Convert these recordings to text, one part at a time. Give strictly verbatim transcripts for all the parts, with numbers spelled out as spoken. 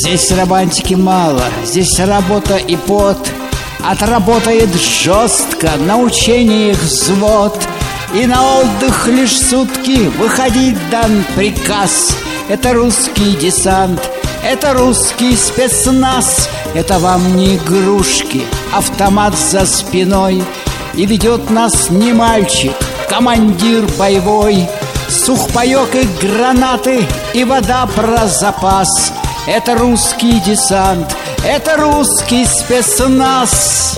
Здесь романтики мало, здесь работа и пот. Отработает жестко на учениях взвод, и на отдых лишь сутки выходить дан приказ. Это русский десант, это русский спецназ. Это вам не игрушки, автомат за спиной. И ведет нас не мальчик, командир боевой. Сухпайок и гранаты, и вода про запас. Это русский десант, это русский спецназ.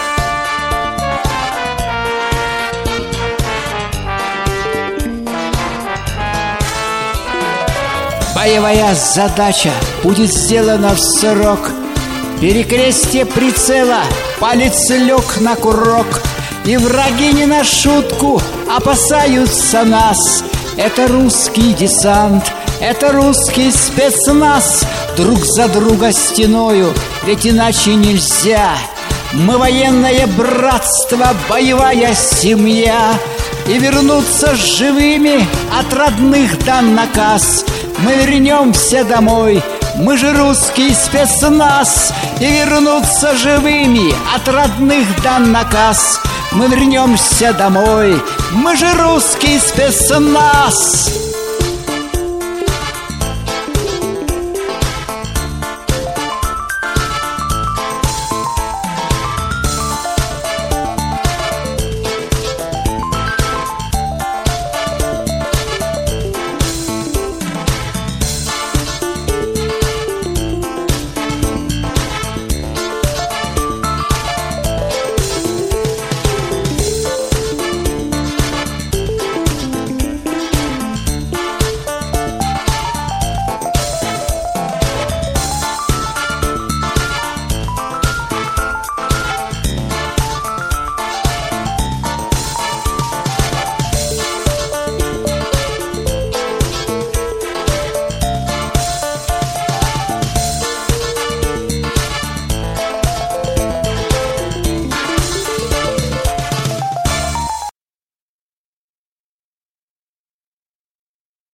Боевая задача будет сделана в срок. Перекрестие прицела, палец лег на курок. И враги не на шутку опасаются нас. Это русский десант, это русский спецназ. Друг за друга стеною, ведь иначе нельзя. Мы военное братство, боевая семья. И вернуться живыми от родных дан наказ. Мы вернемся домой, мы же русский спецназ. И вернуться живыми от родных дан наказ. Мы вернемся домой, мы же русский спецназ.